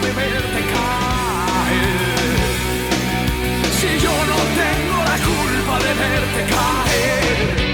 de verte caer. Si yo no tengo la culpa de verte caer.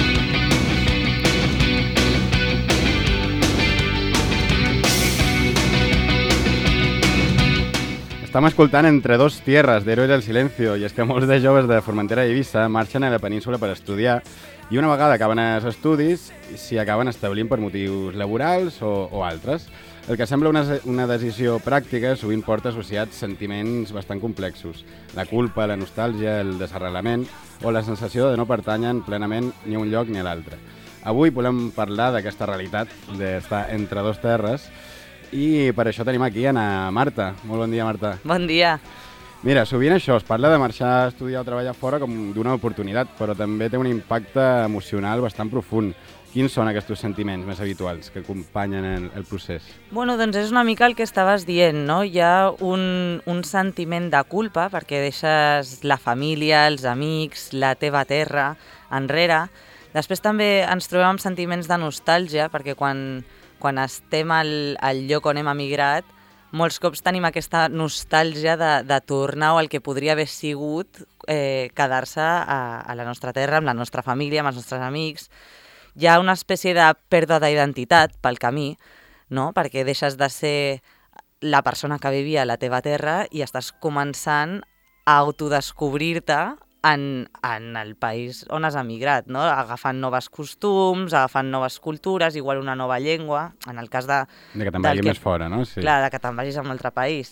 Estem escoltant Entre dos tierras, d'Héroes del Silencio, i és que molts de joves de Formentera i Eivissa marxen a la península per estudiar i una vegada acaben els estudis s'hi acaben establint per motius laborals o altres. El que sembla una decisió pràctica sovint porta associats sentiments bastant complexos. La culpa, la nostàlgia, el desarrelament o la sensació de no pertanyen plenament ni a un lloc ni a l'altre. Avui volem parlar d'aquesta realitat d'estar entre dos terres i per això tenim aquí a Marta. Molt bon dia, Marta. Bon dia. Mira, sovint això es parla de marxar a estudiar o treballar fora com d'una oportunitat, però també té un impacte emocional bastant profund. Quins són aquests sentiments més habituals que acompanyen el procés? Bueno, doncs és una mica el que estaves dient, no? Hi ha un sentiment de culpa perquè deixes la família, els amics, la teva terra enrere. Després també ens trobem amb sentiments de nostàlgia perquè quan estem al lloc on hem emigrat, molts cops tenim aquesta nostàlgia de tornar o el que podria haver sigut quedar-se a la nostra terra, amb la nostra família, amb els nostres amics. Hi ha una espècie de pèrdua d'identitat pel camí, no? Perquè deixes de ser la persona que vivia a la teva terra i estàs començant a autodescobrir-te en el país on has emigrat, no? Agafant noves costums, agafant noves cultures, igual una nova llengua, en el cas de que te'n vagis més fora, no? Sí. Clar, de que te'n vagis a un altre país.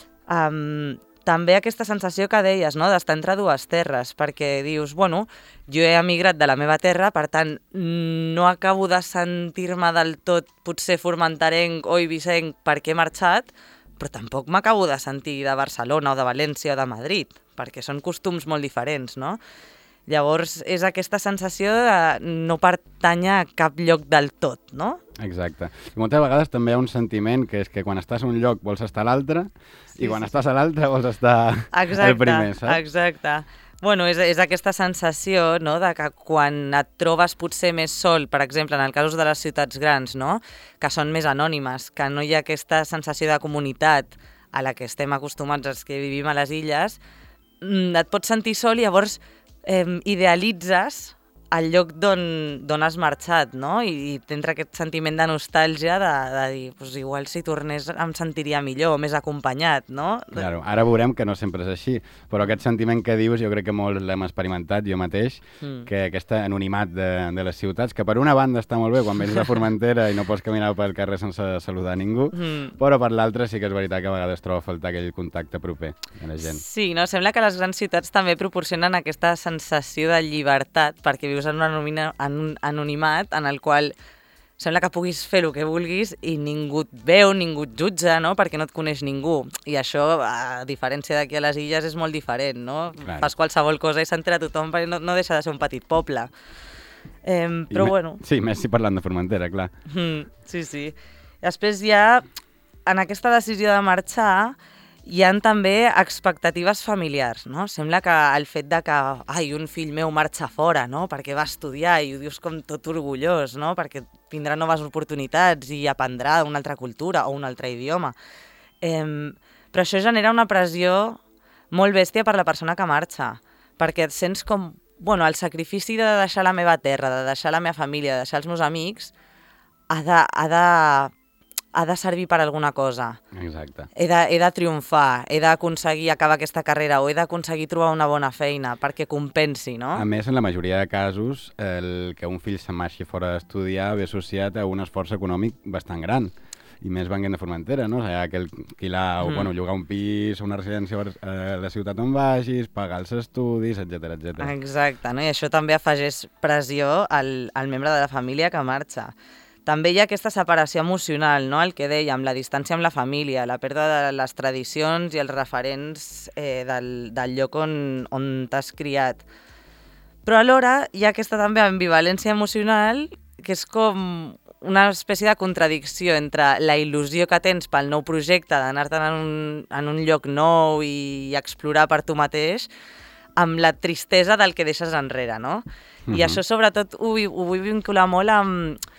També aquesta sensació que deies, no? D'estar entre dues terres, perquè dius, bueno, jo he emigrat de la meva terra, per tant, no acabo de sentir-me del tot potser formenterenc o eivissenc perquè he marxat, però tampoc m'acabo de sentir de Barcelona o de València o de Madrid, perquè són costums molt diferents, no? Llavors, és aquesta sensació de no pertànyer a cap lloc del tot, no? Exacte. I moltes vegades també hi ha un sentiment que és que quan estàs a un lloc vols estar a l'altre i quan estàs a l'altre vols estar el primer, saps? Exacte. Bueno, és aquesta sensació, no?, de que quan et trobes potser més sol, per exemple, en el cas de les ciutats grans, no?, que són més anònimes, que no hi ha aquesta sensació de comunitat a la que estem acostumats els que vivim a les illes, et pots sentir sol i llavors idealitzes el lloc d'on has marxat, no? I tens aquest sentiment de nostàlgia de dir, pues igual si tornés em sentiria millor, més acompanyat, no? Claro, ara veurem que no sempre és així, però aquest sentiment que dius jo crec que molts l'hem experimentat, jo mateix, que aquest anonimat de les ciutats, que per una banda està molt bé quan vens de Formentera i no pots caminar pel carrer sense saludar a ningú, però per l'altra sí que és veritat que a vegades troba a faltar aquell contacte proper de la gent. Sí, no? Sembla que les grans ciutats també proporcionen aquesta sensació de llibertat, perquè vius en un anonimat en el qual sembla que puguis fer el que vulguis i ningú et veu, ningú et jutja, no?, perquè no et coneix ningú. I això, a diferència d'aquí a les illes, és molt diferent, no? Claro. Fas qualsevol cosa i s'entera tothom, perquè no deixa de ser un petit poble. Però bueno... Sí, més si parlant de Formentera, clar. Sí. Després hi ha, en aquesta decisió de marxar, hi ha també expectatives familiars, no? Sembla que el fet de que un fill meu marxa fora, no?, perquè va estudiar i ho dius com tot orgullós, no?, perquè tindrà noves oportunitats i aprendrà una altra cultura o un altre idioma. Però això genera una pressió molt bèstia per la persona que marxa, perquè et sents com, bueno, el sacrifici de deixar la meva terra, de deixar la meva família, de deixar els meus amics, ha de servir per alguna cosa. Exacte. He de triomfar, he d'aconseguir acabar aquesta carrera o he d'aconseguir trobar una bona feina perquè compensi, no? A més, en la majoria de casos, el que un fill se'n marxi fora d'estudiar ve associat a un esforç econòmic bastant gran. I més venint de Formentera, no? O sigui, que alquilar o llogar un pis o una residència a la ciutat on vagis, pagar els estudis, etc. Exacte, no? I això també afegeix pressió al membre de la família que marxa. També hi ha aquesta separació emocional, no?, el que dèiem, la distància amb la família, la pèrdua de les tradicions i els referents del lloc on t'has criat. Però alhora hi ha aquesta també ambivalència emocional, que és com una espècie de contradicció entre la il·lusió que tens pel nou projecte d'anar-te'n en un lloc nou i explorar per tu mateix, amb la tristesa del que deixes enrere, no? I això sobretot ho vull vincular molt amb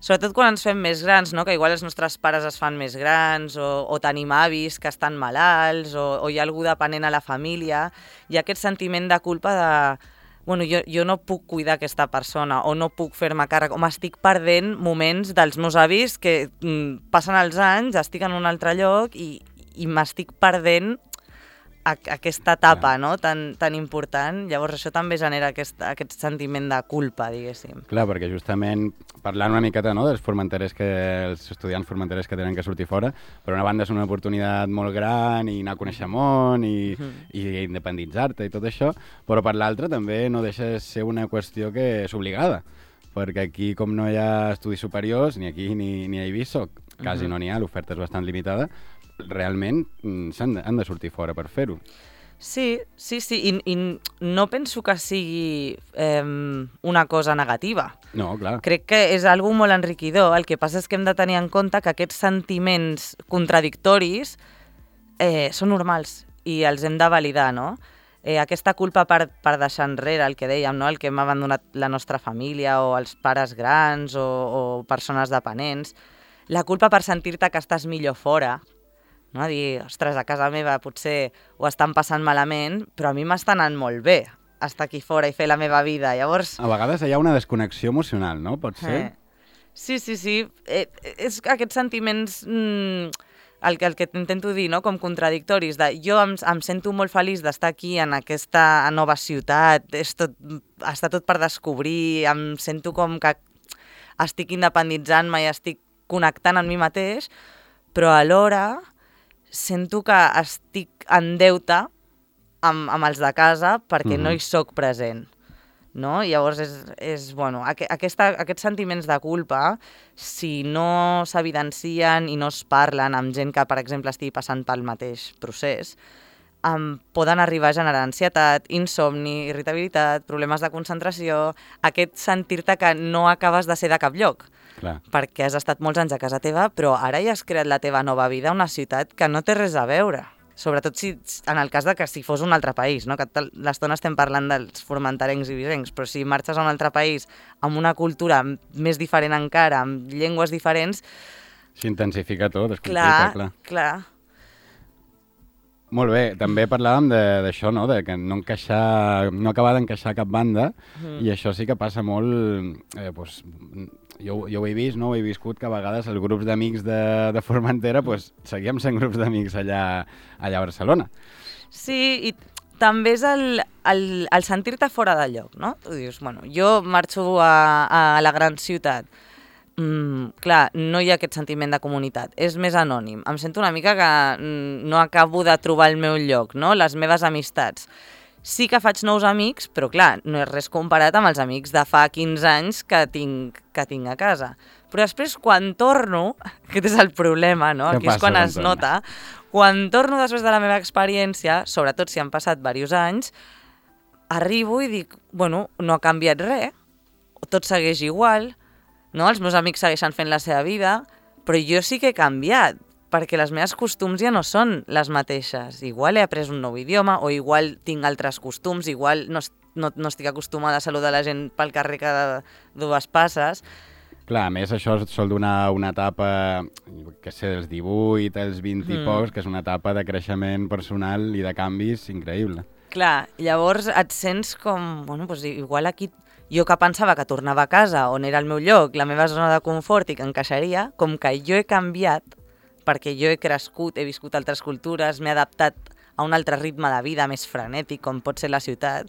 sobretot quan ens fem més grans, no? Que igual els nostres pares es fan més grans o tenim avis que estan malalts o hi ha algú dependent a la família, hi ha aquest sentiment de culpa de bueno, jo no puc cuidar aquesta persona o no puc fer-me càrrec o m'estic perdent moments dels meus avis que passen els anys, estic en un altre lloc i m'estic perdent aquesta etapa, no? tan important. Llavors això també genera aquest sentiment de culpa, diguéssim. Clar, perquè justament parlant una miqueta, no, dels formenterers els estudiants formenterers que tenen que sortir fora, per una banda és una oportunitat molt gran i anar a conèixer món i independitzar-te i tot això, però per l'altra també no deixa de ser una qüestió que és obligada, perquè aquí com no hi ha estudis superiors, ni aquí ni a Eivissa, quasi no n'hi ha, l'oferta és bastant limitada, realment han de sortir fora per fer-ho. Sí, i no penso que sigui una cosa negativa. No, clar. Crec que és algo molt enriquidor, el que passa és que hem de tenir en compte que aquests sentiments contradictoris són normals i els hem de validar, no? Aquesta culpa per deixar enrere, el que dèiem, no? El que hem abandonat la nostra família o els pares grans o persones dependents, la culpa per sentir-te que estàs millor fora, no? Dir, ostres, a casa meva potser ho estan passant malament, però a mi m'està anant molt bé estar aquí fora i fer la meva vida. Llavors... A vegades hi ha una desconnexió emocional, no? Pot ser? Sí. És aquests sentiments, el que intento dir, no? Com contradictoris. Jo em sento molt feliç d'estar aquí en aquesta nova ciutat, està tot per descobrir, em sento com que estic independitzant-me i estic connectant amb mi mateix, però alhora sento que estic en deute amb els de casa perquè no hi soc present, no? Llavors, aquests sentiments de culpa, si no s'evidencien i no es parlen amb gent que, per exemple, estigui passant pel mateix procés, poden arribar a generar ansietat, insomni, irritabilitat, problemes de concentració, aquest sentir-te que no acabes de ser de cap lloc. Clar. Perquè has estat molts anys a casa teva, però ara ja has creat la teva nova vida a una ciutat que no té res a veure. Sobretot en el cas de que si fos un altre país, no? Que l'estona estem parlant dels formenterencs i visencs, però si marxes a un altre país amb una cultura més diferent encara, amb llengües diferents... S'intensifica tot, es complica, clar. Molt bé, també parlàvem d'això, no? De que no acabar d'encaixar cap banda, i això sí que passa molt... Jo ho he vist, no? Ho he viscut que a vegades els grups d'amics de Formentera seguíem sent grups d'amics allà a Barcelona. Sí, i també és el sentir-te fora de lloc, no? Tu dius, bueno, jo marxo a la gran ciutat. Clar, no hi ha aquest sentiment de comunitat, és més anònim. Em sento una mica que no acabo de trobar el meu lloc, no? Les meves amistats. Sí que faig nous amics, però clar, no és res comparat amb els amics de fa 15 anys que tinc a casa. Però després, quan torno, aquest és el problema, no? Aquí és quan es nota. Quan torno després de la meva experiència, sobretot si han passat diversos anys, arribo i dic, bueno, no ha canviat res, tot segueix igual, no? Els meus amics segueixen fent la seva vida, però jo sí que he canviat, perquè les meves costums ja no són les mateixes. Igual he après un nou idioma, o igual tinc altres costums, igual no estic acostumada a saludar la gent pel carrer cada 2 passes. Clar, a més això sol donar una etapa, que sé, dels 18 als 20 i pocs, que és una etapa de creixement personal i de canvis increïble. Clar, llavors et sents com, bueno, doncs igual aquí... Jo que pensava que tornava a casa, on era el meu lloc, la meva zona de confort i que encaixaria, com que jo he canviat, perquè jo he crescut, he viscut altres cultures, m'he adaptat a un altre ritme de vida més frenètic, com pot ser la ciutat,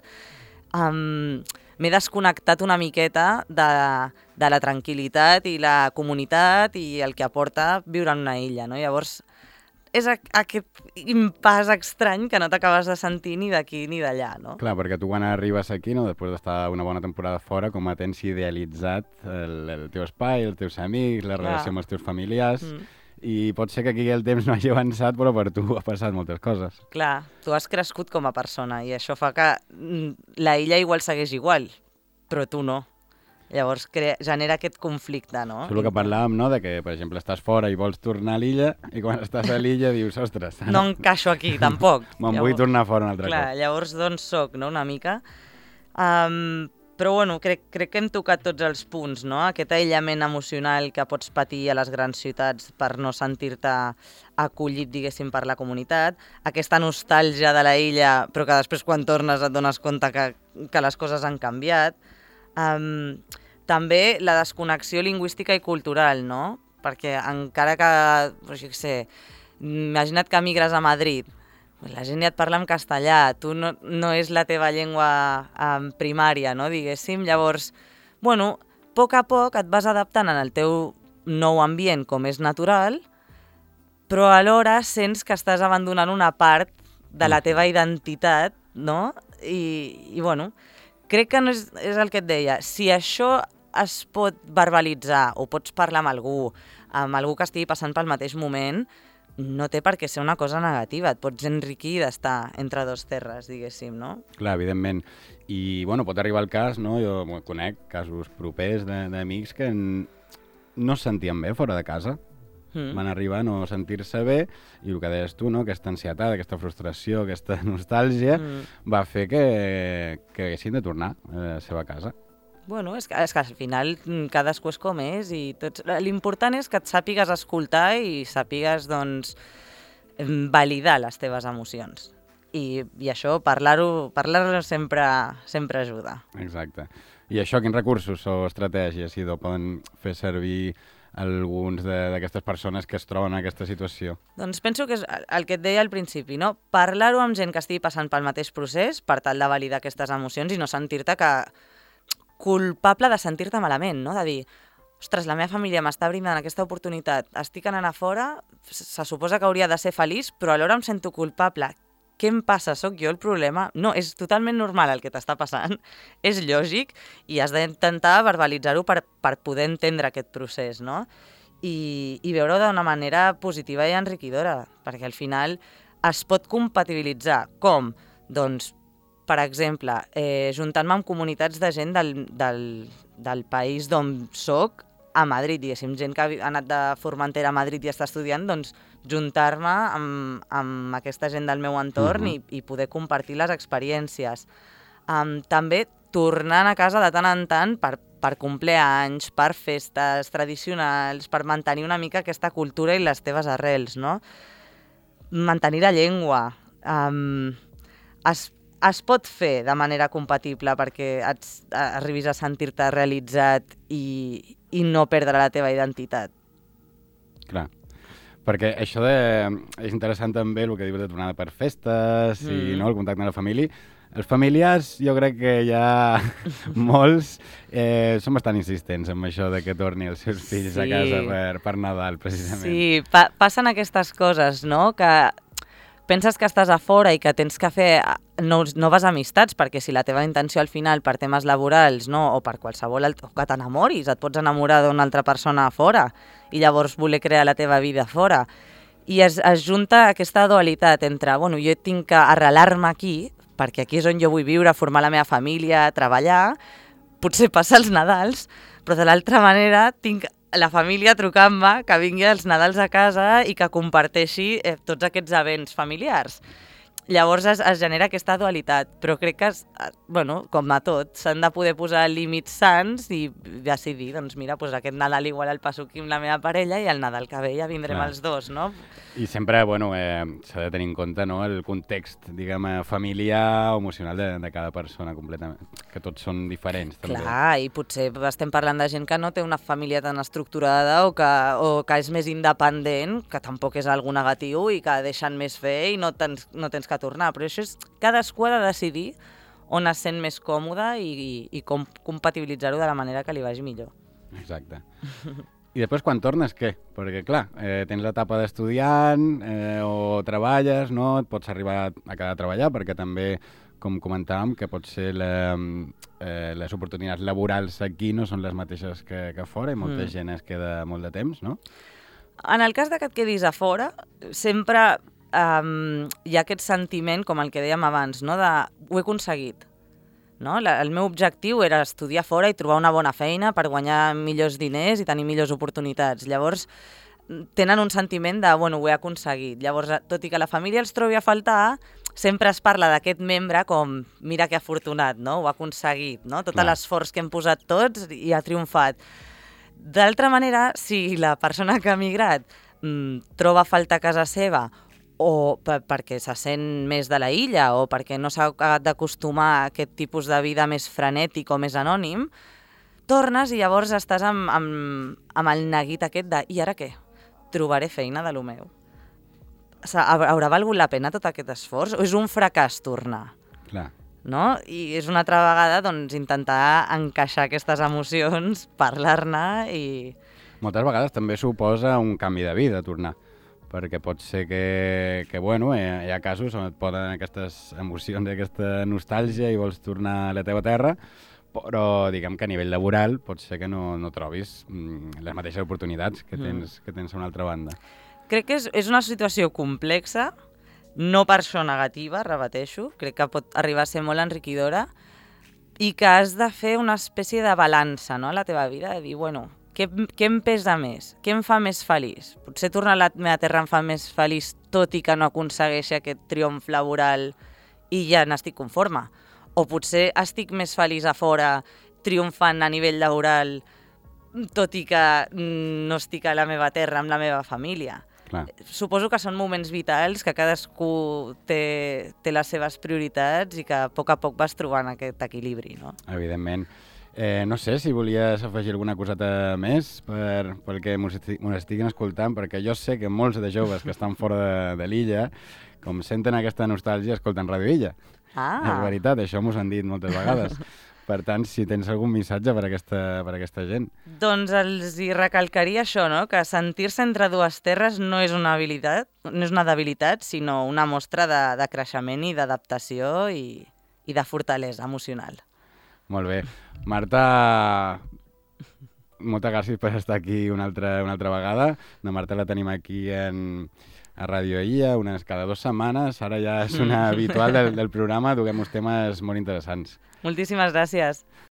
m'he desconnectat una miqueta de la tranquil·litat i la comunitat i el que aporta viure en una illa, no? Llavors, és aquest impàs estrany que no t'acabes de sentir ni d'aquí ni d'allà, no? Clar, perquè tu quan arribes aquí, no, després d'estar una bona temporada fora, com a tens idealitzat el teu espai, els teus amics, la relació amb els teus familiars, i pot ser que aquí el temps no hagi avançat, però per tu ha passat moltes coses. Clar, tu has crescut com a persona i això fa que la illa igual segueix igual, però tu no. Llavors genera aquest conflicte, no? És el que parlàvem, no?, de que, per exemple, estàs fora i vols tornar a l'illa i quan estàs a l'illa dius, ostres... No encaixo aquí, tampoc. Me'n vull tornar fora un altre cop. Clar, llavors d'on soc, no?, una mica. Però bueno, crec que hem tocat tots els punts, no? Aquest aïllament emocional que pots patir a les grans ciutats per no sentir-te acollit, diguéssim, per la comunitat, aquesta nostàlgia de la illa, però que després quan tornes et dones compte que les coses han canviat. També la desconnexió lingüística i cultural, no? Perquè encara que, jo què sé, imagina't que migres a Madrid, la gent ja et parla en castellà, tu no és la teva llengua primària, no, diguéssim. Llavors, bueno, a poc et vas adaptant en el teu nou ambient com és natural, però alhora sents que estàs abandonant una part de la teva identitat, no? I bueno, crec que no és el que et deia. Si això es pot verbalitzar o pots parlar amb algú que estigui passant pel mateix moment, no té per què ser una cosa negativa, et pots enriquir d'estar entre dos terres, diguéssim, no? Clar, evidentment. I, bueno, pot arribar el cas, no? Jo conec casos propers d'amics que no es sentien bé fora de casa. Van arribar a no sentir-se bé i el que deies tu, no? Aquesta ansietat, aquesta frustració, aquesta nostàlgia va fer que haguessin de tornar a la seva casa. Bueno, és que al final cadascú és com és i l'important és que et sàpigues escoltar i sàpigues, doncs, validar les teves emocions. I això, parlar-ho sempre ajuda. Exacte. I això, quins recursos o estratègies poden fer servir alguns d'aquestes persones que es troben en aquesta situació? Doncs penso que és el que et deia al principi, no? Parlar-ho amb gent que estigui passant pel mateix procés per tal de validar aquestes emocions i no sentir-te culpable de sentir-te malament, no? De dir, ostres, la meva família m'està brindant aquesta oportunitat, estic anant a fora, se suposa que hauria de ser feliç, però alhora em sento culpable. Què em passa? Sóc jo el problema? No, és totalment normal el que t'està passant, és lògic i has d'intentar verbalitzar-ho per poder entendre aquest procés, no? I veure-ho d'una manera positiva i enriquidora, perquè al final es pot compatibilitzar. Com? Doncs, per exemple, juntant-me amb comunitats de gent del país d'on soc a Madrid, diguéssim, gent que ha anat de Formentera a Madrid i està estudiant, doncs juntar-me amb aquesta gent del meu entorn i poder compartir les experiències. També tornant a casa de tant en tant per compleanys, per festes tradicionals, per mantenir una mica aquesta cultura i les teves arrels, no? Mantenir la llengua. Es pot fer de manera compatible perquè arribis a sentir-te realitzat i no perdre la teva identitat. Clar, perquè això és interessant també el que dius de tornada per festes i no, el contacte amb la família. Els familiars jo crec que ja molts són bastant insistents amb això de que torni els seus fills a casa per Nadal, precisament. Sí, passen aquestes coses, no?, que penses que estàs a fora i que tens que fer noves amistats, perquè si la teva intenció al final per temes laborals, no, o per qualsevol o que t'enamoris, et pots enamorar d'una altra persona a fora i llavors voler crear la teva vida a fora. I es junta aquesta dualitat entre, bueno, jo tinc que arrelar-me aquí, perquè aquí és on jo vull viure, formar la meva família, treballar, potser passar els Nadals, però de l'altra manera tinc la família trucant-me que vingui als Nadals a casa i que comparteixi tots aquests events familiars. Llavors es genera aquesta dualitat, però crec que, bueno, com a tot, s'han de poder posar límits sants i decidir, doncs mira, doncs aquest Nadal igual el passo aquí amb la meva parella i el Nadal que ve ja vindrem els dos, no? I sempre, bueno, s'ha de tenir en compte, no?, el context, diguem, familiar o emocional de cada persona completament, que tots són diferents, també. Clar, i potser estem parlant de gent que no té una família tan estructurada o que és més independent, que tampoc és algú negatiu i que deixen més fer i no tens que tornar, però això és cadascú ha de decidir on es sent més còmode i com compatibilitzar-ho de la manera que li vagi millor. Exacte. I després quan tornes, què? Perquè clar, tens l'etapa d'estudiant o treballes, no? Et pots arribar a quedar a treballar perquè també, com comentàvem, que potser les oportunitats laborals aquí no són les mateixes que fora i molta gent es queda molt de temps, no? En el cas de que et quedis a fora, sempre hi ha aquest sentiment, com el que dèiem abans, no? De ho he aconseguit. No? El meu objectiu era estudiar fora i trobar una bona feina per guanyar millors diners i tenir millors oportunitats. Llavors, tenen un sentiment de, bueno, ho he aconseguit. Llavors, tot i que la família els trobi a faltar, sempre es parla d'aquest membre com, mira que afortunat, no? Ho ha aconseguit, no? Tot l'esforç que hem posat tots i ha triomfat. D'altra manera, si la persona que ha migrat troba a faltar casa seva o perquè se sent més de la illa o perquè no s'ha acabat d'acostumar a aquest tipus de vida més frenètic o més anònim, tornes i llavors estàs amb el neguit aquest de i ara què? Trobaré feina de lo meu. Haurà valgut la pena tot aquest esforç o és un fracàs tornar? Clar. No? I és una altra vegada doncs, intentar encaixar aquestes emocions, parlar-ne i... Moltes vegades també suposa un canvi de vida tornar, perquè pot ser que bueno, hi ha casos on et poden aquestes emocions i aquesta nostàlgia i vols tornar a la teva terra, però diguem que a nivell laboral pot ser que no trobis les mateixes oportunitats que tens a una altra banda. Crec que és una situació complexa, no per això negativa, repeteixo, crec que pot arribar a ser molt enriquidora i que has de fer una espècie de balança, no?, a la teva vida, de dir, bueno, què em pesa més? Què em fa més feliç? Potser tornar a la meva terra em fa més feliç tot i que no aconsegueixi aquest triomf laboral i ja n'estic conforme. O potser estic més feliç a fora triomfant a nivell laboral tot i que no estic a la meva terra amb la meva família. Clar. Suposo que són moments vitals, que cadascú té les seves prioritats i que a poc vas trobant aquest equilibri, no? Evidentment. No sé si volies afegir alguna coseta més perquè m'ho estiguin escoltant, perquè jo sé que molts de joves que estan fora de l'illa, com senten aquesta nostàlgia, escolten Ràdio Illa. És veritat, això m'ho han dit moltes vegades. Per tant, si tens algun missatge per aquesta gent. Doncs els hi recalcaria això, no?, que sentir-se entre dues terres no és una debilitat, sinó una mostra de creixement i d'adaptació i de fortalesa emocional. Molt bé. Marta, moltes gràcies per estar aquí una altra vegada. La Marta la tenim aquí a Ràdio Illa cada 2 setmanes. Ara ja és una habitual del programa, duguem uns temes molt interessants. Moltíssimes gràcies.